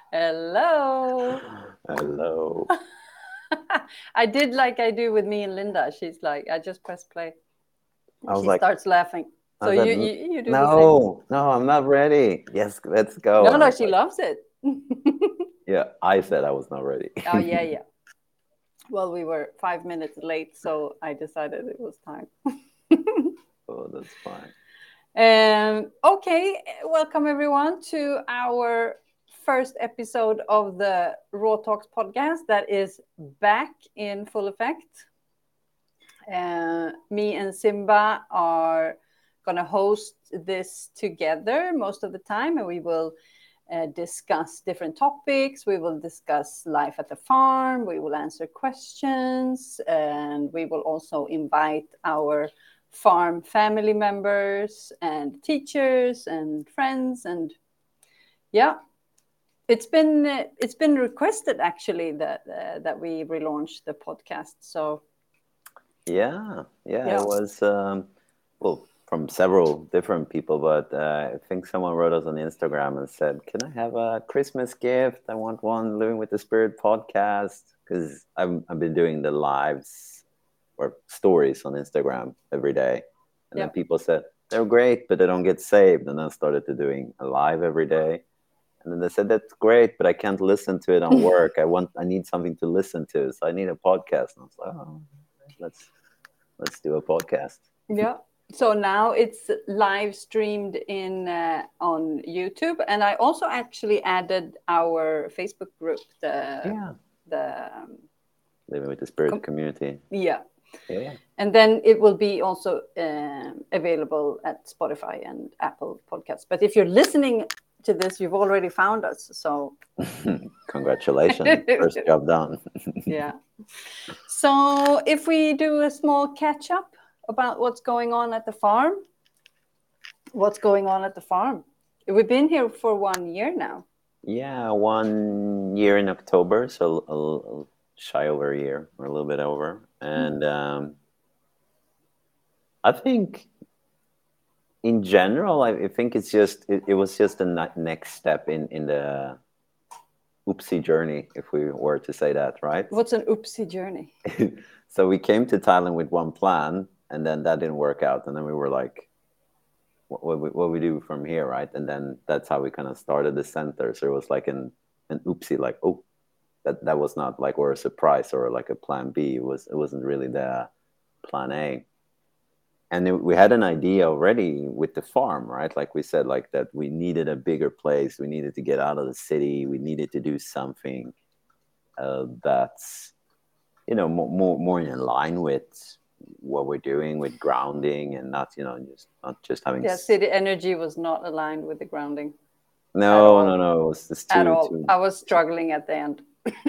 Hello. Hello. I did like I do with me and Linda. She's like, I just press play. I was She like, starts laughing. I So said, you do the same. no, I'm not ready. Yes, let's go. No, And I no, was she like, loves it. yeah, I said I was not ready. Oh yeah, yeah. Well, we were 5 minutes late, so I decided it was time. Oh, that's fine. Okay, welcome everyone to our first episode of the Raw Talks podcast that is back in full effect. Me and Simba are going to host this together most of the time, and we will discuss different topics. We will discuss life at the farm. We will answer questions, and we will also invite our farm family members and teachers and friends. And yeah, it's been requested actually that we relaunch the podcast. So Yeah, it yeah. was, well, from several different people, but I think someone wrote us on Instagram and said, can I have a Christmas gift? I want one Living with the Spirit podcast because I've been doing the lives or stories on Instagram every day. And then Yeah. people said, they're great, but they don't get saved. And then I started to doing a live every day. And then they said, that's great, but I can't listen to it on work. I need something to listen to. So I need a podcast. And I was like, oh, let's do a podcast. Yeah. So now it's live streamed in on YouTube, and I also actually added our Facebook group, Yeah. the Living with the Spirit com- community. yeah, Yeah. and then it will be also available at Spotify and Apple Podcasts. But if you're listening to this, you've already found us. So Congratulations. First job done. yeah. So if we do a small catch up about what's going on at the farm, what's going on at the farm? We've been here for 1 year now. Yeah, 1 year in October, so shy over a year, or a little bit over. And I think in general, I think it was just the next step in the oopsie journey, if we were to say that, right? What's an oopsie journey? So we came to Thailand with one plan, and then that didn't work out, and then we were like, what we do from here, right? And then that's how we kind of started the center. So it was like an oopsie, like, oh, that was not like, or a surprise or like a plan B. It wasn't really the plan A. And we had an idea already with the farm, right? Like we said, like that we needed a bigger place. We needed to get out of the city. We needed to do something that's more in line with what we're doing with grounding, and not just not just having Yeah, city energy was not aligned with the grounding at no, all. no, it was just At too all. too I was struggling at the end.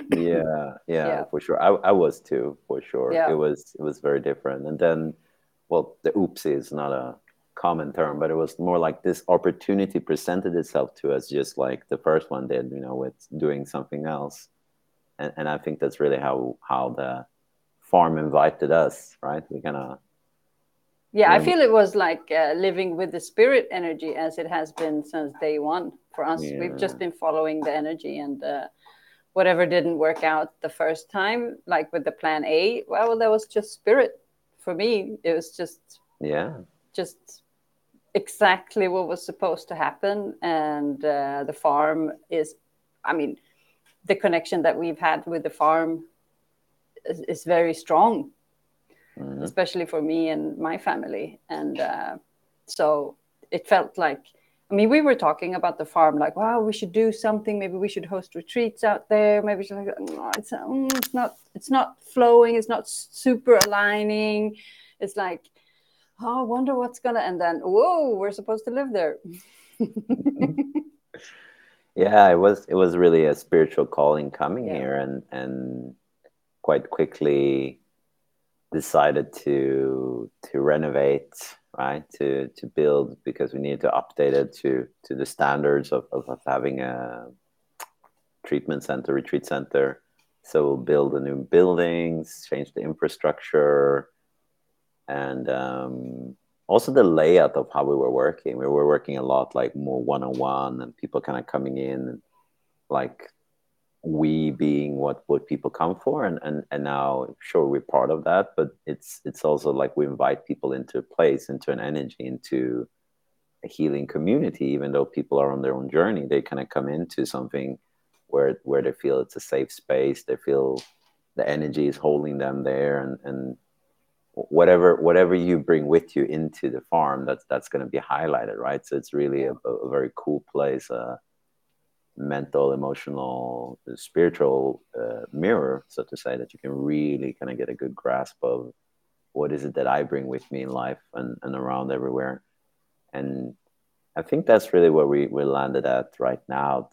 yeah, Yeah. for sure. I was too, for sure. Yeah. It was very different. And then, well, the oopsie is not a common term, but it was more like this opportunity presented itself to us, just like the first one did, with doing something else. And I think that's really how the farm invited us, right? We kind of, Yeah, I yeah, feel it was like living with the spirit energy as it has been since day one for us. We've yeah, just been following the energy, and whatever didn't work out the first time, like with the plan A, well, that was just spirit. For me, it was yeah. just exactly what was supposed to happen. And the farm is, I mean, the connection that we've had with the farm is very strong, Mm-hmm. especially for me and my family. And so it felt like, I mean, we were talking about the farm, like, wow, we should do something. Maybe we should host retreats out there. Maybe like, no, it's not flowing. It's not super aligning. It's like, oh, I wonder what's gonna. And then, whoa, we're supposed to live there. Yeah, it was really a spiritual calling coming Yeah. here, and quite quickly decided to renovate, right? To build, because we needed to update it to the standards of having a treatment center, retreat center. So we'll build a new buildings, change the infrastructure, and also the layout of how we were working. We were working a lot like more one-on-one, and people kind of coming in like we being what people come for, and now sure we're part of that, but it's also like we invite people into a place, into an energy, into a healing community. Even though people are on their own journey, they kind of come into something where they feel it's a safe space, they feel the energy is holding them there, and whatever you bring with you into the farm, that's going to be highlighted, right? So it's really a very cool place, mental, emotional, spiritual mirror, so to say, that you can really kind of get a good grasp of what is it that I bring with me in life and around everywhere. And I think that's really where we landed at right now,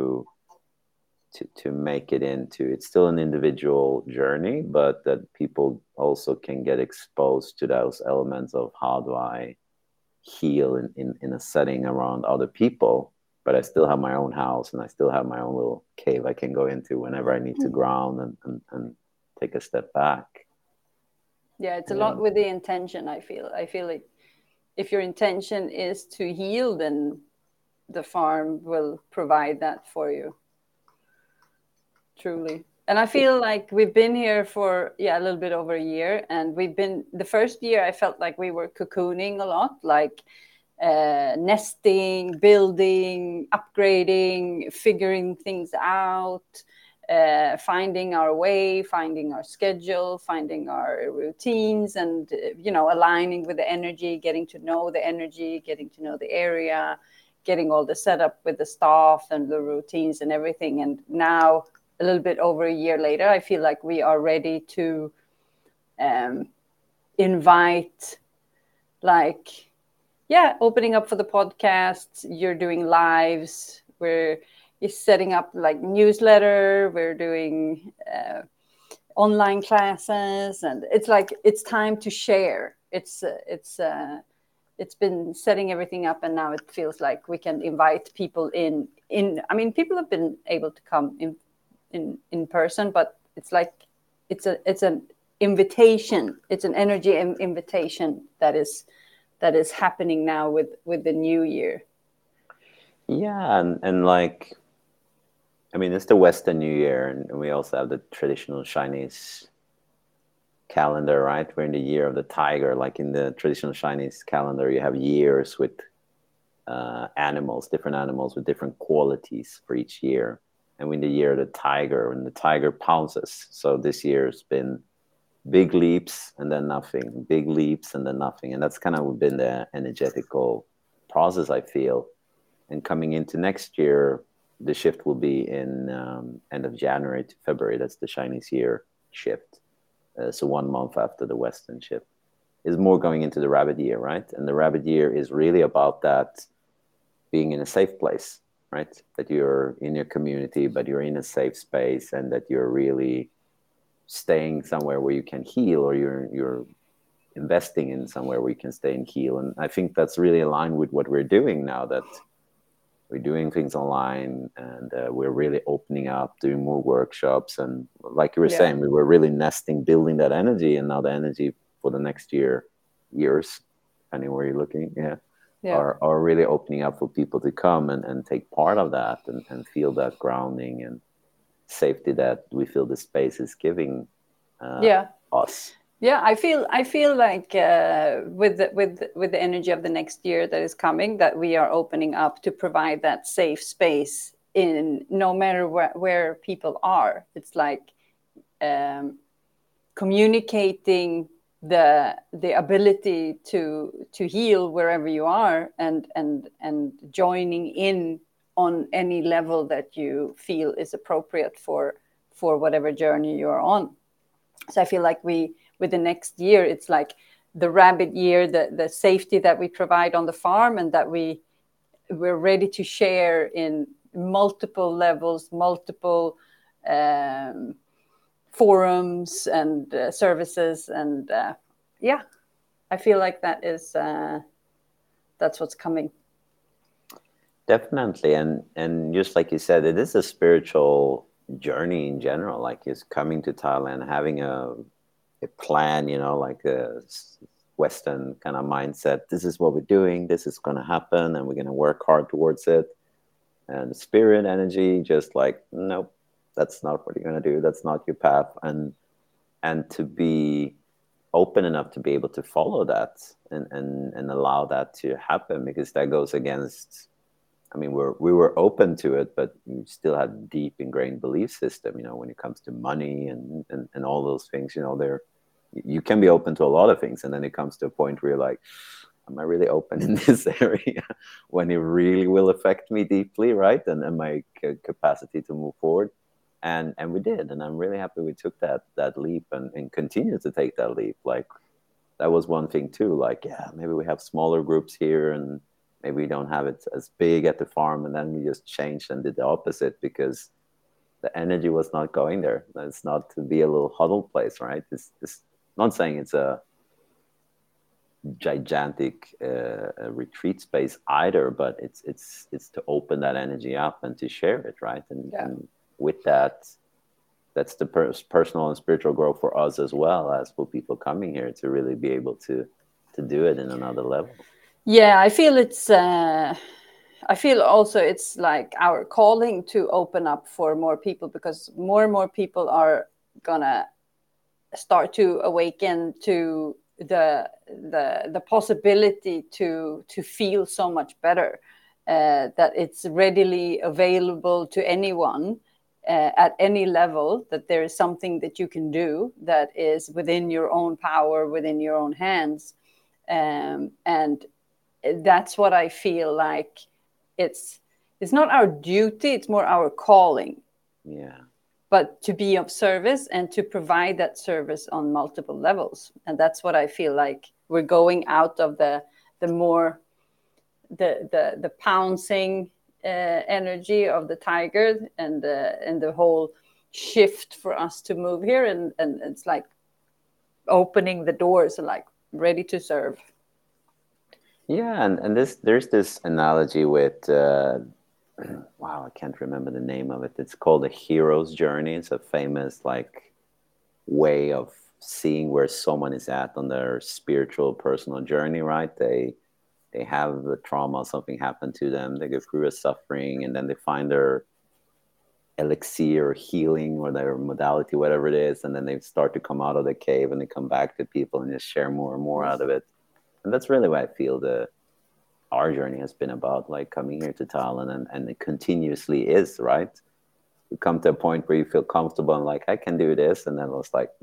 to make it into, it's still an individual journey, but that people also can get exposed to those elements of how do I heal in a setting around other people, but I still have my own house and I still have my own little cave I can go into whenever I need to ground and take a step back. Yeah, it's a lot with the intention. I feel like if your intention is to heal, then the farm will provide that for you. Truly. And I feel like we've been here for a little bit over a year, and we've been, the first year I felt like we were cocooning a lot, like nesting, building, upgrading, figuring things out, finding our way, finding our schedule, finding our routines, and aligning with the energy, getting to know the energy, getting to know the area, getting all the setup with the staff and the routines and everything. And now, a little bit over a year later, I feel like we are ready to invite, like, opening up for the podcasts. You're doing lives. We're setting up like newsletter. We're doing online classes, and it's like it's time to share. It's been setting everything up, and now it feels like we can invite people in. I mean, people have been able to come in person, but it's like it's an invitation. It's an energy invitation that is happening now with the new year. Yeah, and like, I mean, it's the Western New Year, and we also have the traditional Chinese calendar, right? We're in the year of the tiger. Like in the traditional Chinese calendar, you have years with animals, different animals with different qualities for each year. And in the year of the tiger, when the tiger pounces. So this year's been big leaps and then nothing, big leaps and then nothing. And that's kind of been the energetical process, I feel. And coming into next year, the shift will be in end of January to February. That's the Chinese year shift. So 1 month after the Western shift is more going into the rabbit year, right? And the rabbit year is really about that being in a safe place, right? That you're in your community, but you're in a safe space, and that you're really staying somewhere where you can heal, or you're investing in somewhere where you can stay and heal. And I think that's really aligned with what we're doing now, that we're doing things online, and we're really opening up, doing more workshops. And like you were saying, we were really nesting, building that energy, and now the energy for the next years, depending where you're looking, are really opening up for people to come and take part of that, and feel that grounding and safety that we feel the space is giving us. Yeah, I feel like with the energy of the next year that is coming, that we are opening up to provide that safe space in no matter where people are. It's like communicating the ability to heal wherever you are, and joining in on any level that you feel is appropriate for whatever journey you're on. So I feel like with the next year, it's like the rabbit year, the safety that we provide on the farm, and that we're ready to share in multiple levels, multiple forums and services. And I feel like that's what's coming. Definitely. And just like you said, it is a spiritual journey in general. Like, it's coming to Thailand, having a plan, like a Western kind of mindset. This is what we're doing. This is going to happen, and we're going to work hard towards it. And the spirit energy just like, nope, that's not what you're going to do. That's not your path. And to be open enough to be able to follow that and allow that to happen, because that goes against, I mean, we were open to it, but we still had deep ingrained belief system, you know, when it comes to money and all those things, you know, you can be open to a lot of things. And then it comes to a point where you're like, am I really open in this area when it really will affect me deeply, right? And my capacity to move forward. And we did. And I'm really happy we took that leap and continue to take that leap. Like, that was one thing too. Like, yeah, maybe we have smaller groups here and maybe we don't have it as big at the farm. And then we just changed and did the opposite because the energy was not going there. It's not to be a little huddle place, right? It's not saying it's a gigantic retreat space either, but it's to open that energy up and to share it, right? And with that, that's the personal and spiritual growth for us as well as for people coming here to really be able to do it in another level. Yeah, I feel I feel also it's like our calling to open up for more people, because more and more people are gonna start to awaken to the possibility to feel so much better, that it's readily available to anyone at any level, that there is something that you can do that is within your own power, within your own hands, and that's what I feel like it's not our duty, it's more our calling. Yeah. But to be of service and to provide that service on multiple levels. And that's what I feel like we're going out of the more the pouncing energy of the tiger and the whole shift for us to move here, and it's like opening the doors and like ready to serve. Yeah, and there's this analogy with wow, I can't remember the name of it. It's called a hero's journey. It's a famous like way of seeing where someone is at on their spiritual personal journey, right? They have the trauma, something happened to them, they go through a suffering, and then they find their elixir or healing or their modality, whatever it is, and then they start to come out of the cave and they come back to people and just share more and more out of it. And that's really what I feel our journey has been about, like coming here to Thailand, and it continuously is, right? You come to a point where you feel comfortable and like, I can do this, and then it's like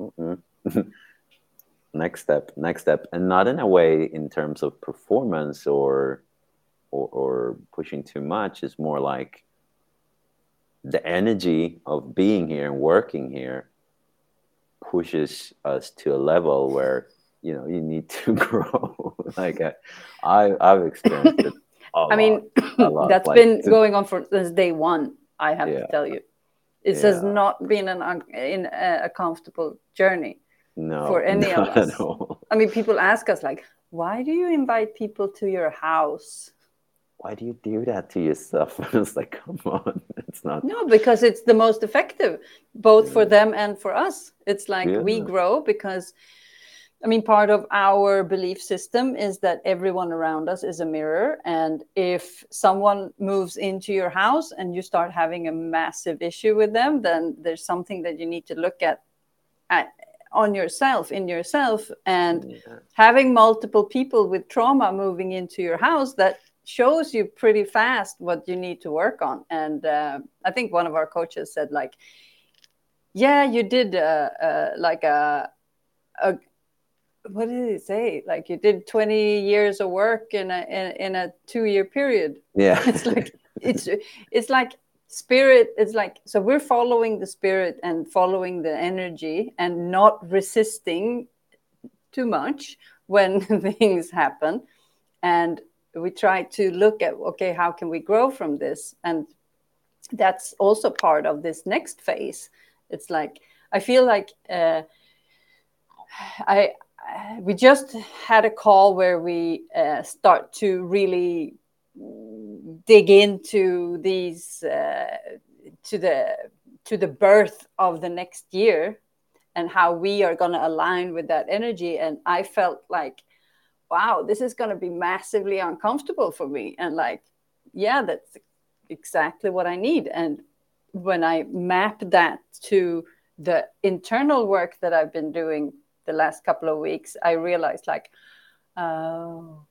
next step, and not in a way in terms of performance or pushing too much. It's more like the energy of being here and working here pushes us to a level where, you know, you need to grow. Like I've experienced it I mean, that's like, been going on since day one, I have to tell you. It has not been a comfortable journey for any of us. I mean, people ask us like, why do you invite people to your house? Why do you do that to yourself? And it's like, come on, it's not. No, because it's the most effective, both for them and for us. It's like we grow because, I mean, part of our belief system is that everyone around us is a mirror. And if someone moves into your house and you start having a massive issue with them, then there's something that you need to look at in yourself. And having multiple people with trauma moving into your house, that shows you pretty fast what you need to work on. And I think one of our coaches said, like, yeah, you did like a what did he say? Like, you did 20 years of work in a 2-year period. Yeah. It's like spirit. It's like, so we're following the spirit and following the energy and not resisting too much when things happen. And we try to look at, okay, how can we grow from this? And that's also part of this next phase. It's like, I feel like we just had a call where we start to really dig into these to the birth of the next year and how we are going to align with that energy. And I felt like, wow, this is going to be massively uncomfortable for me. And like, yeah, exactly what I need. And when I map that to the internal work that I've been doing the last couple of weeks, I realized like, oh,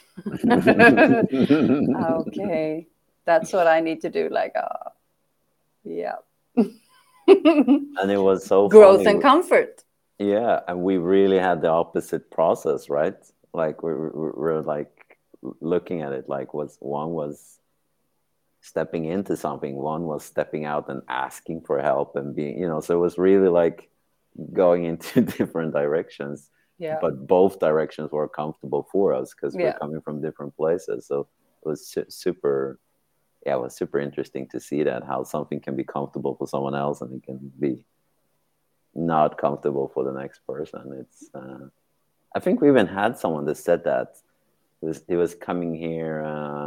okay, that's what I need to do. Like, yeah. And it was so Growth funny. and comfort. Yeah, and we really had the opposite process, right? Like we're like looking at it like one was stepping into something, one was stepping out and asking for help and being, so it was really like going into different directions. Yeah. But both directions were comfortable for us because we're Yeah. coming from different places. So it was super, yeah, it was super interesting to see that how something can be comfortable for someone else and it can be not comfortable for the next person. It's I think we even had someone that said that he was coming here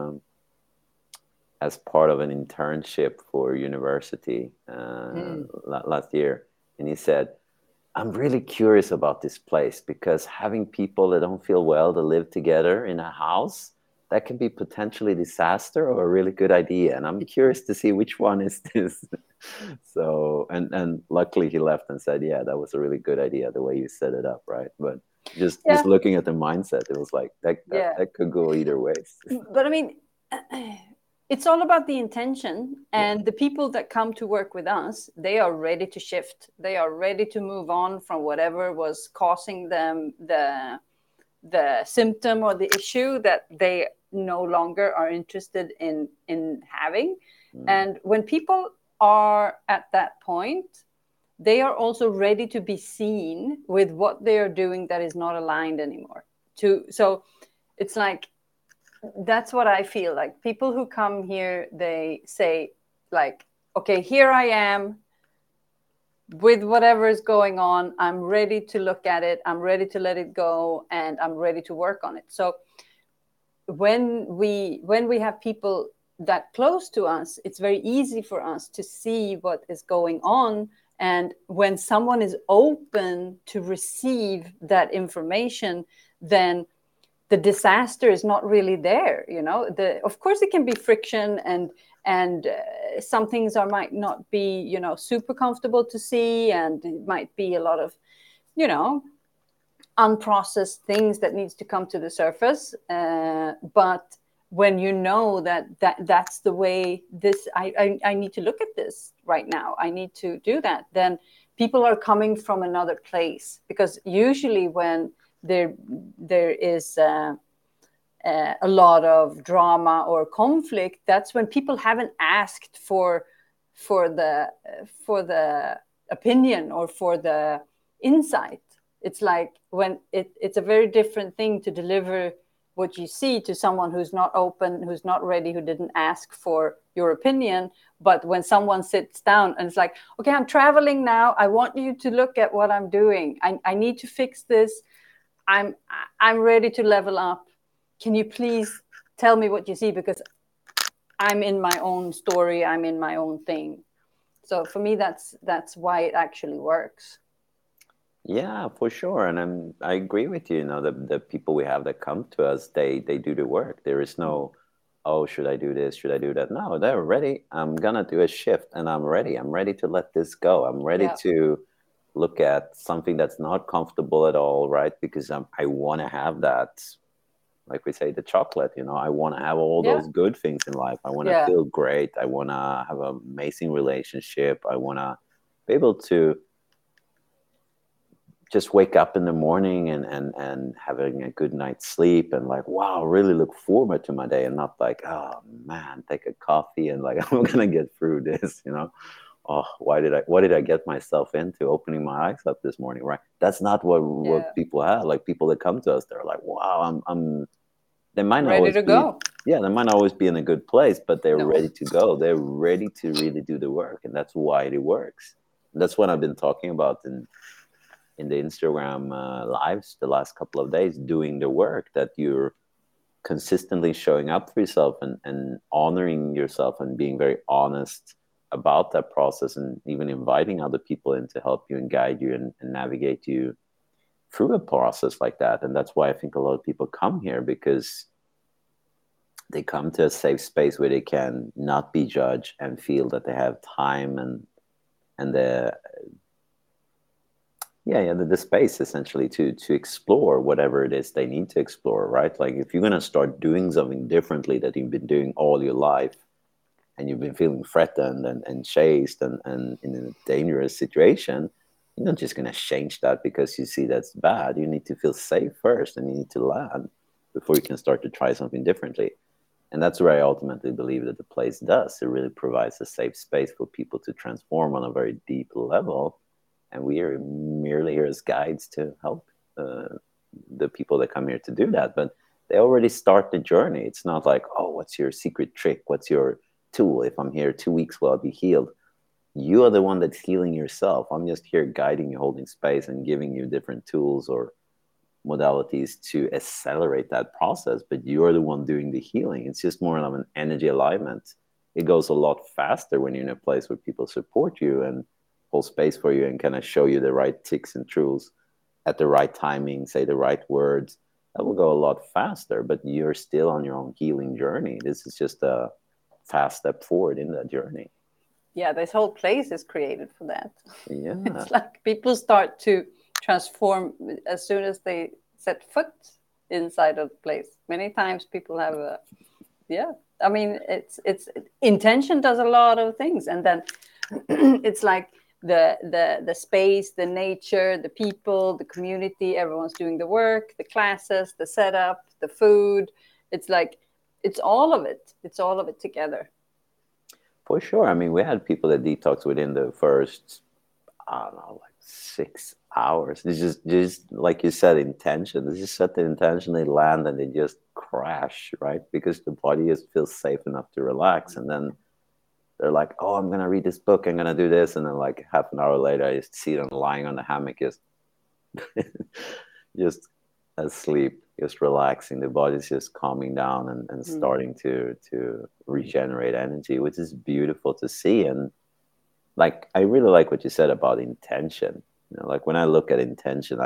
as part of an internship for university last year, and he said, I'm really curious about this place because having people that don't feel well to live together in a house, that can be potentially a disaster or a really good idea. And I'm curious to see which one is this. So, and luckily he left and said, yeah, that was a really good idea, the way you set it up, right? But just looking at the mindset, it was like that could go either ways. But I mean, it's all about the intention, and the people that come to work with us, they are ready to shift. They are ready to move on from whatever was causing them the symptom or the issue that they no longer are interested in having. And when people are at that point, they are also ready to be seen with what they are doing that is not aligned anymore. So it's like, that's what I feel like. People who come here, they say like, okay, here I am with whatever is going on. I'm ready to look at it. I'm ready to let it go, and I'm ready to work on it. So when we have people that close to us, it's very easy for us to see what is going on. And when someone is open to receive that information, then the disaster is not really there. Of course it can be friction, and some things might not be super comfortable to see, and it might be a lot of unprocessed things that needs to come to the surface, but when that's the way this I need to look at this right now, I need to do that, then people are coming from another place. Because usually when there is a lot of drama or conflict, that's when people haven't asked for the opinion or for the insight. It's like when it's a very different thing to deliver what you see to someone who's not open, who's not ready, who didn't ask for your opinion. But when someone sits down and it's like, okay, I'm traveling now, I want you to look at what I'm doing, I need to fix this, I'm ready to level up, can you please tell me what you see, because I'm in my own story, I'm in my own thing. So for me, that's why it actually works. Yeah, for sure. And I agree with you. The people we have that come to us, they do the work. There is no, oh, should I do this? Should I do that? No, they're ready. I'm going to do a shift and I'm ready. I'm ready to let this go. I'm ready to look at something that's not comfortable at all, right? Because I want to have that, like we say, the chocolate, I want to have all those good things in life. I want to feel great. I want to have an amazing relationship. I want to be able to just wake up in the morning and having a good night's sleep and like, wow, really look forward to my day, and not like, oh man, take a coffee and like, I'm gonna get through this, oh, what did I get myself into opening my eyes up this morning, right? That's not what people have. Like, people that come to us, they're like, wow, I'm they might not ready always to be go. Yeah, they might not always be in a good place, but they're ready to go. They're ready to really do the work, and that's why it works. And that's what I've been talking about in the Instagram lives the last couple of days, doing the work, that you're consistently showing up for yourself and honoring yourself and being very honest about that process, and even inviting other people in to help you and guide you and navigate you through a process like that. And that's why I think a lot of people come here, because they come to a safe space where they can not be judged and feel that they have time and the space essentially to explore whatever it is they need to explore, right? Like if you're going to start doing something differently that you've been doing all your life, and you've been feeling threatened and chased and in a dangerous situation, you're not just going to change that because you see that's bad. You need to feel safe first, and you need to land before you can start to try something differently. And that's where I ultimately believe that the place does. It really provides a safe space for people to transform on a very deep level. And we are merely here as guides to help the people that come here to do that. But they already start the journey. It's not like, oh, what's your secret trick? What's your tool? If I'm here 2 weeks, will I be healed? You are the one that's healing yourself. I'm just here guiding you, holding space, and giving you different tools or modalities to accelerate that process. But you are the one doing the healing. It's just more of an energy alignment. It goes a lot faster when you're in a place where people support you and hold space for you and kind of show you the right ticks and tools at the right timing, say the right words. That will go a lot faster, but you're still on your own healing journey. This is just a fast step forward in that journey. Yeah, this whole place is created for that. Yeah. It's like people start to transform as soon as they set foot inside of the place. Many times people have I mean, it's intention does a lot of things, and then it's like the space, the nature, the people, the community, everyone's doing the work, the classes, the setup, the food. It's like it's all of it. It's all of it together. For sure. I mean, we had people that detox within the first, I don't know, like 6 hours. It's just like you said, intention. They just set the intention, they land, and they just crash, right? Because the body just feels safe enough to relax. And then they're like, oh, I'm going to read this book. I'm going to do this. And then like half an hour later, I just see them lying on the hammock, just asleep, just relaxing. The body's just calming down and starting to regenerate energy, which is beautiful to see. And like, I really like what you said about intention. You know, like when I look at intention,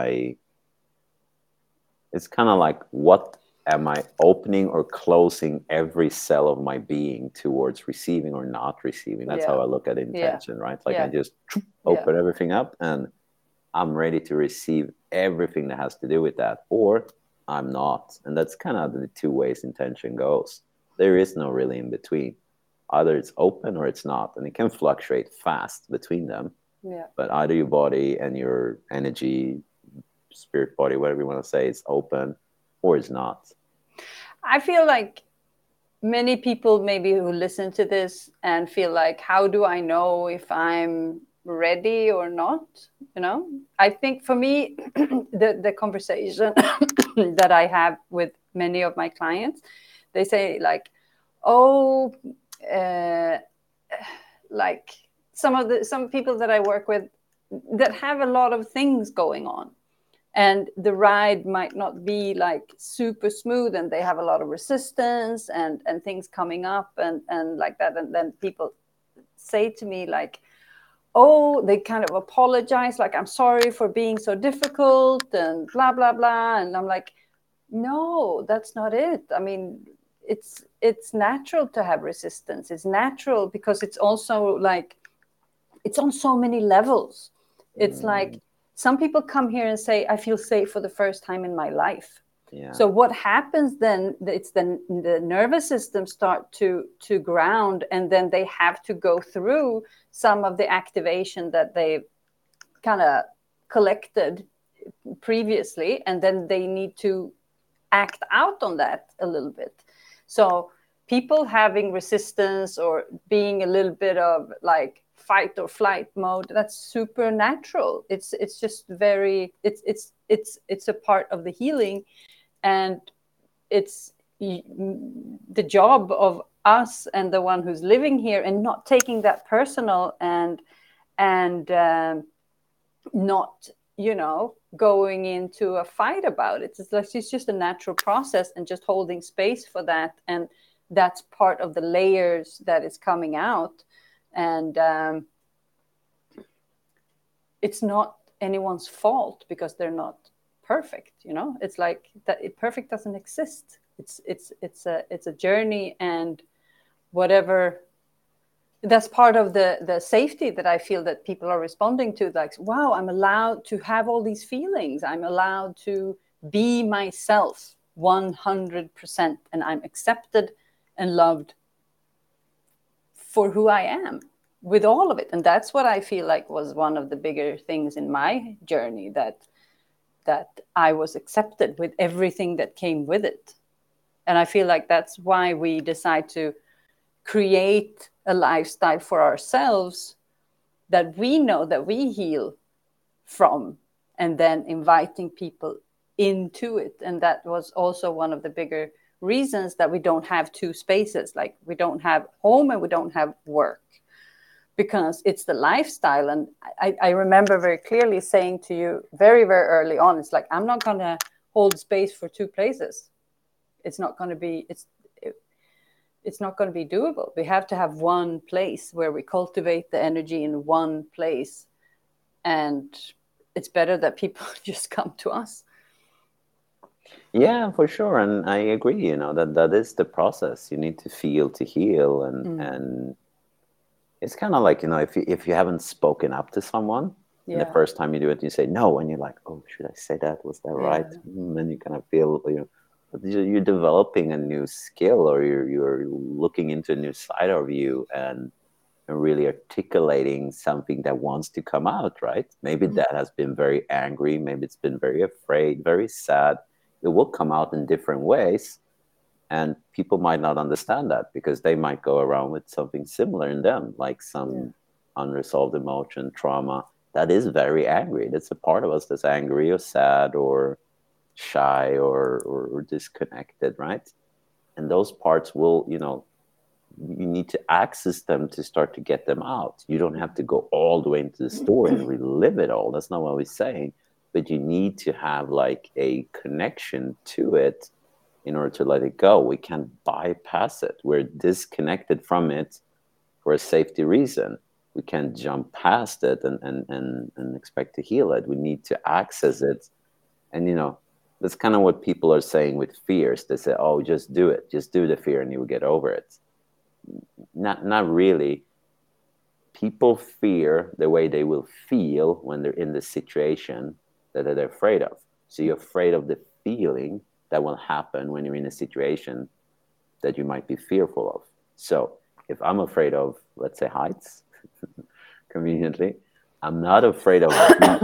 it's kind of like, what am I opening or closing every cell of my being towards receiving or not receiving? That's how I look at intention, right? Like I just open everything up and I'm ready to receive everything that has to do with that, or I'm not. And that's kind of the two ways intention goes. There is no really in between. Either it's open or it's not. And it can fluctuate fast between them. Yeah. But either your body and your energy, spirit body, whatever you want to say, is open or it's not. I feel like many people maybe who listen to this and feel like, how do I know if I'm ready or not? You know, I think for me, the conversation that I have with many of my clients, they say like, oh, like some people that I work with that have a lot of things going on, and the ride might not be like super smooth, and they have a lot of resistance and things coming up and like that. And then people say to me like, oh, they kind of apologize, like, I'm sorry for being so difficult and blah blah blah. And I'm like, no, that's not it. I mean, it's natural to have resistance. It's natural because it's also like, it's on so many levels. It's like some people come here and say, I feel safe for the first time in my life. Yeah. So what happens then, it's the nervous system start to ground, and then they have to go through some of the activation that they kind of collected previously, and then they need to act out on that a little bit. So people having resistance or being a little bit of like fight or flight mode, that's super natural. It's just very, it's a part of the healing, and it's the job of us and the one who's living here and not taking that personal and not, you know, going into a fight about it. It's like, it's just a natural process, and just holding space for that. And that's part of the layers that is coming out. And it's not anyone's fault because they're not perfect, you know. It's like that, perfect doesn't exist. It's a journey, and whatever, that's part of the safety that I feel that people are responding to. Like, wow, I'm allowed to have all these feelings. I'm allowed to be myself 100%, and I'm accepted and loved for who I am with all of it. And that's what I feel like was one of the bigger things in my journey, that I was accepted with everything that came with it. And I feel like that's why we decide to create a lifestyle for ourselves that we know that we heal from, and then inviting people into it. And that was also one of the bigger reasons that we don't have two spaces. Like, we don't have home and we don't have work, because it's the lifestyle. And I remember very clearly saying to you very, very early on, it's like, I'm not going to hold space for two places. It's not going to be, it's not going to be doable. We have to have one place where we cultivate the energy in one place. And it's better that people just come to us. Yeah, for sure. And I agree, that is the process. You need to feel to heal. And it's kind of like, if you haven't spoken up to someone, and the first time you do it, you say no, and you're like, oh, should I say that? Was that right? And you kind of feel, you're developing a new skill, or you're looking into a new side of you, and really articulating something that wants to come out, right? Maybe that has been very angry, maybe it's been very afraid, very sad. It will come out in different ways, and people might not understand that, because they might go around with something similar in them, like some unresolved emotion, trauma that is very angry. That's a part of us that's angry or sad or shy or disconnected, right? And those parts will, you need to access them to start to get them out. You don't have to go all the way into the story and relive it all. That's not what we're saying. But you need to have like a connection to it in order to let it go. We can't bypass it. We're disconnected from it for a safety reason. We can't jump past it and expect to heal it. We need to access it. And, that's kind of what people are saying with fears. They say, oh, just do it. Just do the fear and you will get over it. Not really. People fear the way they will feel when they're in the situation that they're afraid of. So you're afraid of the feeling that will happen when you're in a situation that you might be fearful of. So if I'm afraid of, let's say, heights, conveniently, I'm not afraid of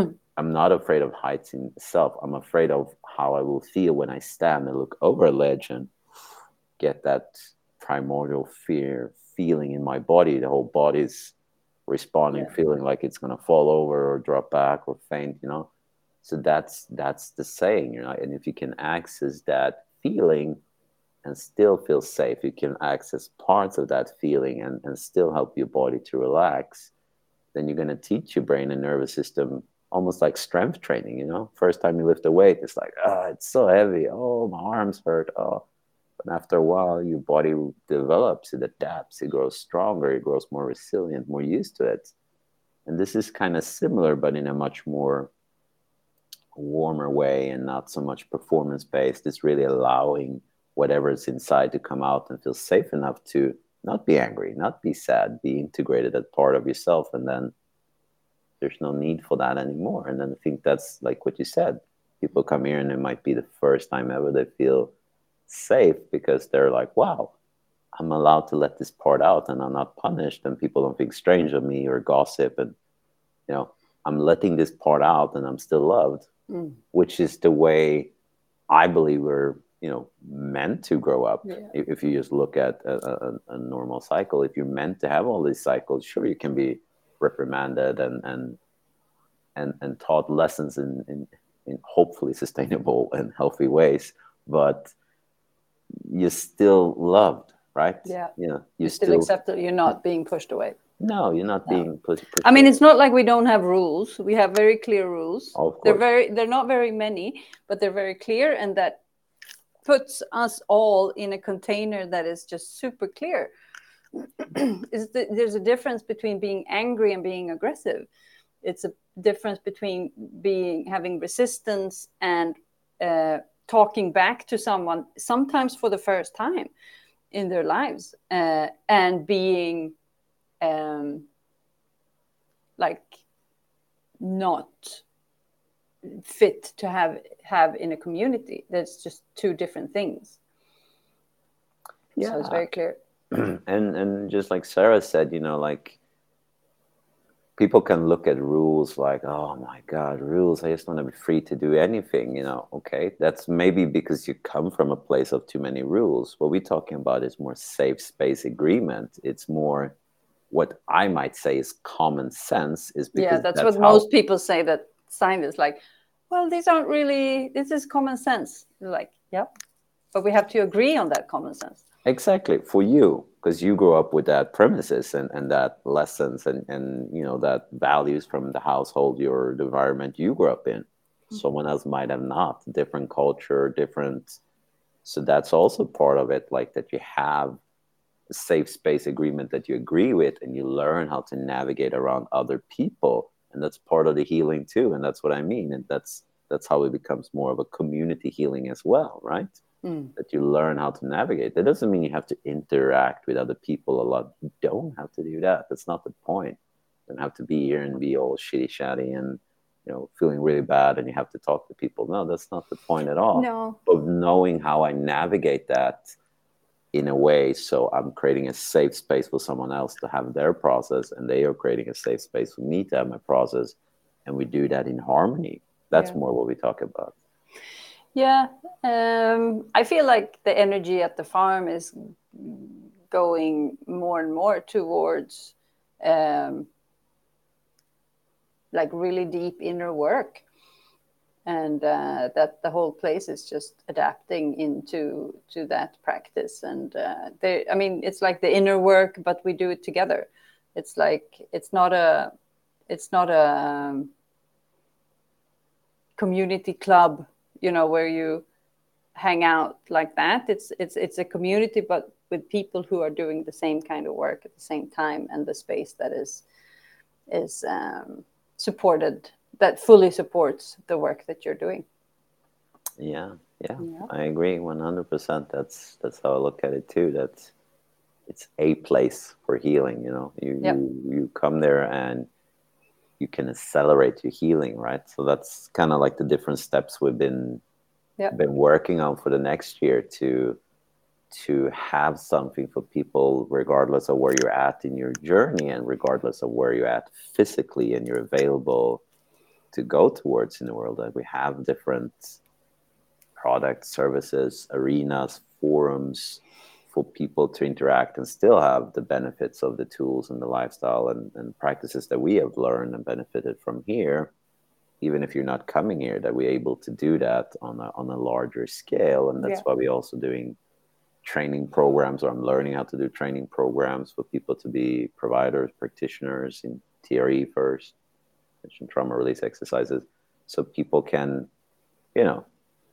heights in itself. I'm afraid of how I will feel when I stand and look over a ledge and get that primordial fear feeling in my body. The whole body's responding, feeling like it's going to fall over or drop back or faint, So that's the saying, And if you can access that feeling and still feel safe, you can access parts of that feeling and still help your body to relax, then you're going to teach your brain and nervous system, almost like strength training, First time you lift a weight, it's like, it's so heavy. Oh, my arms hurt. Oh. But after a while, your body develops, it adapts, it grows stronger, it grows more resilient, more used to it. And this is kind of similar, but in a much more warmer way and not so much performance-based. It's really allowing whatever's inside to come out and feel safe enough to not be angry, not be sad, be integrated as part of yourself. And then there's no need for that anymore. And then I think that's like what you said. People come here and it might be the first time ever they feel safe, because they're like, wow, I'm allowed to let this part out and I'm not punished, and people don't think strange of me or gossip, and I'm letting this part out and I'm still loved, which is the way I believe we're meant to grow up. If you just look at a normal cycle, if you're meant to have all these cycles, sure, you can be reprimanded and taught lessons in hopefully sustainable and healthy ways, but you're still loved, right? You're still accepted. You're not being pushed away. No, you're not being pushed I mean, it's not like we don't have rules. We have very clear rules. Of course. They're not very many, but they're very clear, and that puts us all in a container that is just super clear. There's a difference between being angry and being aggressive. It's a difference between having resistance and talking back to someone, sometimes for the first time in their lives, and being like not fit to have in a community. That's just two different things. Yeah. So it's very clear. And just like Sarah said, you know, like people can look at rules like, oh my God, rules, I just want to be free to do anything, you know. Okay, that's maybe because you come from a place of too many rules. What we're talking about is more safe space agreement. It's more what I might say is common sense, is because that's what most people say that sign this, like, well, these aren't really, this is common sense. Like, yeah, but we have to agree on that common sense. Exactly, for you, because you grew up with that premises and that lessons and you know, that values from the household, the environment you grew up in. Mm-hmm. Someone else might have not, different culture, different. So that's also part of it, like that you have a safe space agreement that you agree with, and you learn how to navigate around other people, and that's part of the healing too. And that's what I mean, and that's how it becomes more of a community healing as well, right? That you learn how to navigate. That doesn't mean you have to interact with other people a lot. You don't have to do that. That's not the point. You don't have to be here and be all shitty chatty and, you know, feeling really bad and you have to talk to people. No, that's not the point at all. No. But knowing how I navigate that in a way, so I'm creating a safe space for someone else to have their process, and they are creating a safe space for me to have my process, and we do that in harmony. That's more what we talk about. Yeah, I feel like the energy at the farm is going more and more towards like really deep inner work, and that the whole place is just adapting into that practice. And I mean, it's like the inner work, but we do it together. It's like it's not a community club, you know, where you hang out like that. It's a community, but with people who are doing the same kind of work at the same time, and the space that is supported, that fully supports the work that you're doing. Yeah, I agree 100%. That's how I look at it too. That it's a place for healing. You know, you come there and you can accelerate your healing, right? So that's kind of like the different steps we've been working on for the next year, to have something for people regardless of where you're at in your journey, and regardless of where you're at physically and you're available to go towards in the world. That we have different products, services, arenas, forums for people to interact and still have the benefits of the tools and the lifestyle and practices that we have learned and benefited from here, even if you're not coming here, that we're able to do that on a larger scale. And that's why we're also doing training programs, or I'm learning how to do training programs for people to be providers, practitioners in TRE first, trauma release exercises, so people can, you know,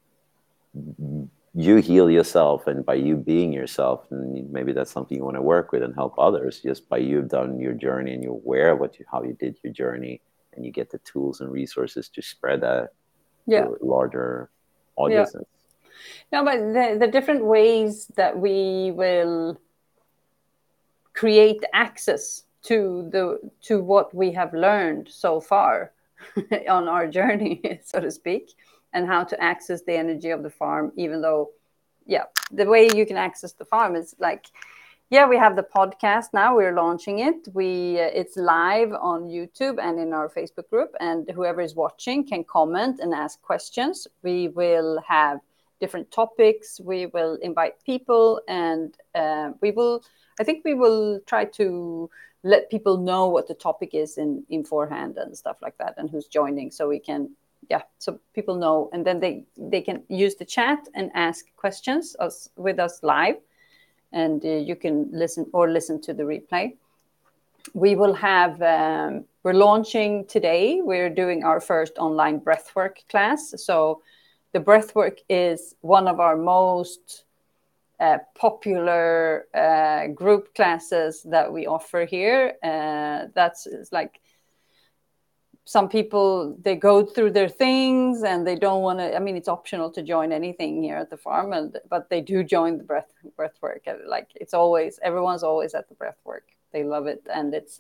you heal yourself, and by you being yourself, and maybe that's something you want to work with and help others, just by you've done your journey and you're aware of how you did your journey, and you get the tools and resources to spread that to larger audiences. No, but the different ways that we will create access to what we have learned so far on our journey, so to speak, and how to access the energy of the farm. Even though, the way you can access the farm is like, we have the podcast now. We're launching it. It's live on YouTube and in our Facebook group, and whoever is watching can comment and ask questions. We will have different topics. We will invite people, and I think we will try to let people know what the topic is in forehand and stuff like that, and who's joining, so we can, so people know, and then they can use the chat and ask questions with us live, and you can listen to the replay. We will have, we're launching today, we're doing our first online breathwork class. So the breathwork is one of our most popular group classes that we offer here. That's like some people, they go through their things and they don't want to, I mean, it's optional to join anything here at the farm, but they do join the breath work. Like, it's always, everyone's always at the breath work. They love it. And it's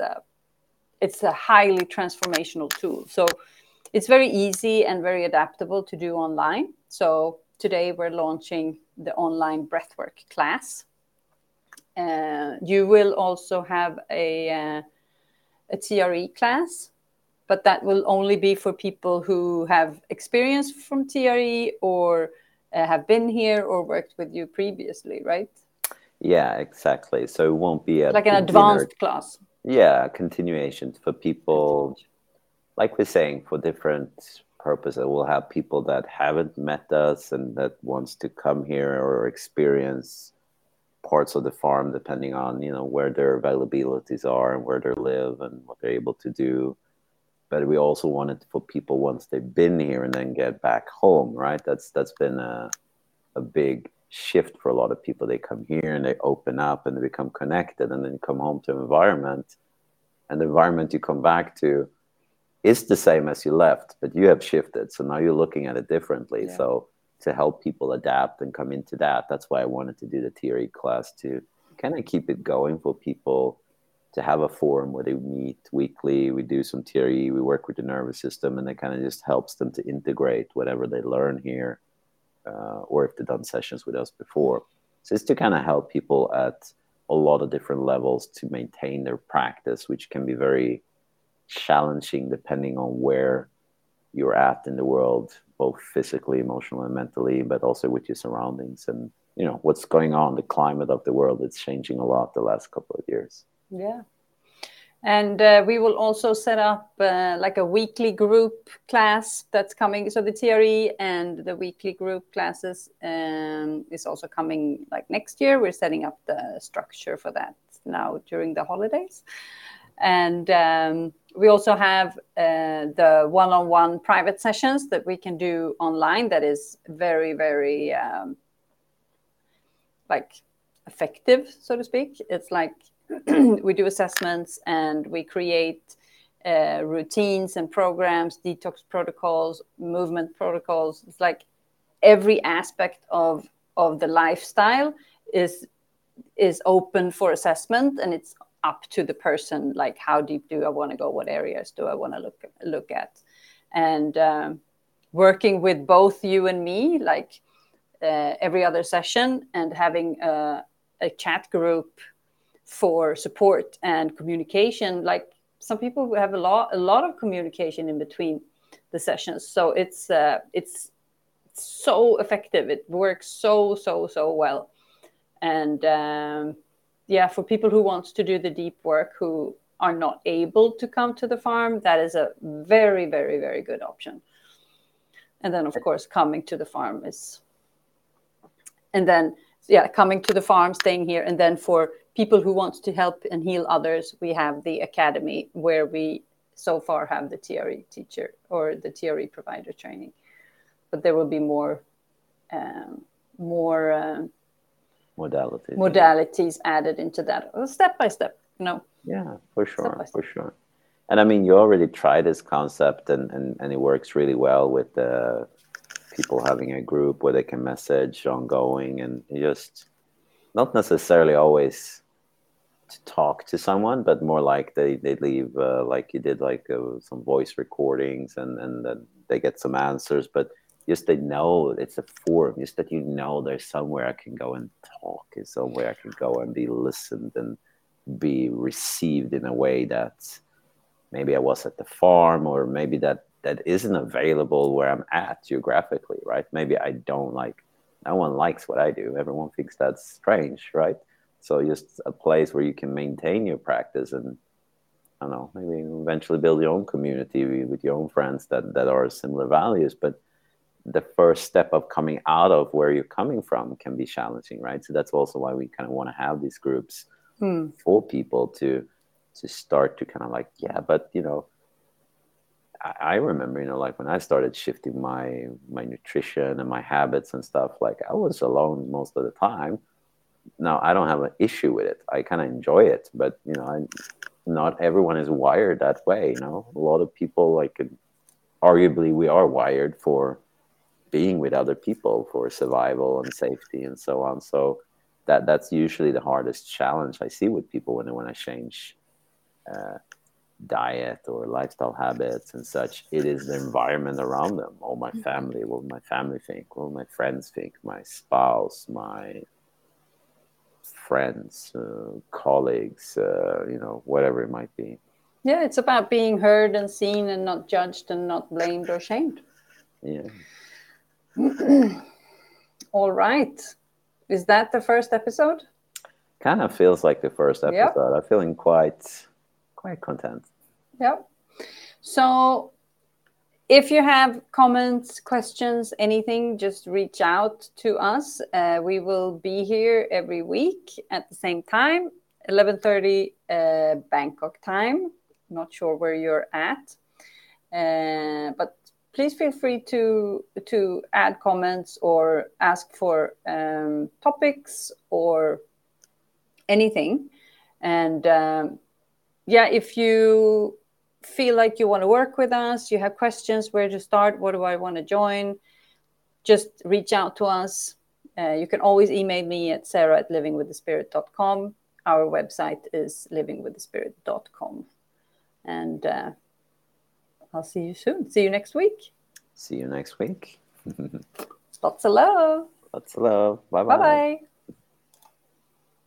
a highly transformational tool. So it's very easy and very adaptable to do online. So today we're launching the online breathwork class. You will also have a TRE class, but that will only be for people who have experience from TRE or have been here or worked with you previously, right? Yeah, exactly. So it won't be like an advanced class. Yeah, continuation for people, like we're saying, for different purposes. We'll have people that haven't met us and that wants to come here or experience parts of the farm, depending on, where their availabilities are and where they live and what they're able to do. But we also want it for people once they've been here and then get back home, right? That's been a big shift for a lot of people. They come here and they open up and they become connected, and then come home to an environment, and the environment you come back to is the same as you left, but you have shifted. So now you're looking at it differently. Yeah. So to help people adapt and come into that, that's why I wanted to do the TRE class, to kind of keep it going for people, to have a forum where they meet weekly. We do some TRE, we work with the nervous system, and it kind of just helps them to integrate whatever they learn here, or if they've done sessions with us before. So it's to kind of help people at a lot of different levels to maintain their practice, which can be very challenging depending on where you're at in the world, both physically, emotionally, and mentally, but also with your surroundings and what's going on. The climate of the world, it's changing a lot the last couple of years. Yeah. And we will also set up like a weekly group class that's coming. So the TRE and the weekly group classes is also coming like next year. We're setting up the structure for that now during the holidays. And we also have the one-on-one private sessions that we can do online. That is very, very like effective, so to speak. It's like we do assessments and we create routines and programs, detox protocols, movement protocols. It's like every aspect of the lifestyle is open for assessment, and it's up to the person, like how deep do I want to go, what areas do I want to look at, and working with both you and me, like every other session, and having a chat group for support and communication. Like some people have a lot of communication in between the sessions, so it's so effective. It works so well, and yeah, for people who want to do the deep work, who are not able to come to the farm, that is a very, very, very good option. And then, of course, coming to the farm is, and then, yeah, coming to the farm, staying here. And then for people who want to help and heal others, we have the academy, where we so far have the TRE teacher or the TRE provider training. But there will be more modalities added into that, step by step, Yeah, for sure. And I mean, you already tried this concept, and it works really well with people having a group where they can message ongoing, and just not necessarily always to talk to someone, but more like they leave like you did, like some voice recordings, and then they get some answers, but just they know it's a forum, just that there's somewhere I can go and talk, and somewhere I can go and be listened and be received in a way that maybe I was at the farm, or maybe that isn't available where I'm at geographically, right? Maybe no one likes what I do. Everyone thinks that's strange, right? So just a place where you can maintain your practice and, I don't know, maybe eventually build your own community with your own friends that are similar values. But the first step of coming out of where you're coming from can be challenging, right? So that's also why we kind of want to have these groups for people to start to kind of like, yeah, but I remember, like when I started shifting my nutrition and my habits and stuff, like I was alone most of the time. Now I don't have an issue with it. I kind of enjoy it, but not everyone is wired that way. A lot of people, like, arguably we are wired for being with other people for survival and safety and so on. So that's usually the hardest challenge I see with people when I change diet or lifestyle habits and such. It is the environment around them. Oh, my family, what will my family think? What will my friends think? My spouse, my friends, colleagues, whatever it might be. Yeah, it's about being heard and seen and not judged and not blamed or shamed. Yeah. All right. Is that the first episode? Kind of feels like the first episode. Yep. I'm feeling quite content. Yep. So if you have comments, questions, anything, just reach out to us. We will be here every week at the same time, 11:30 Bangkok time. Not sure where you're at, but please feel free to add comments or ask for topics or anything. And yeah, if you feel like you want to work with us, you have questions, where to start, what do I want to join, just reach out to us. You can always email me at sarah@livingwiththespirit.com. Our website is livingwiththespirit.com. And I'll see you soon. See you next week. See you next week. Lots of love. Lots of love. Bye-bye. Bye-bye.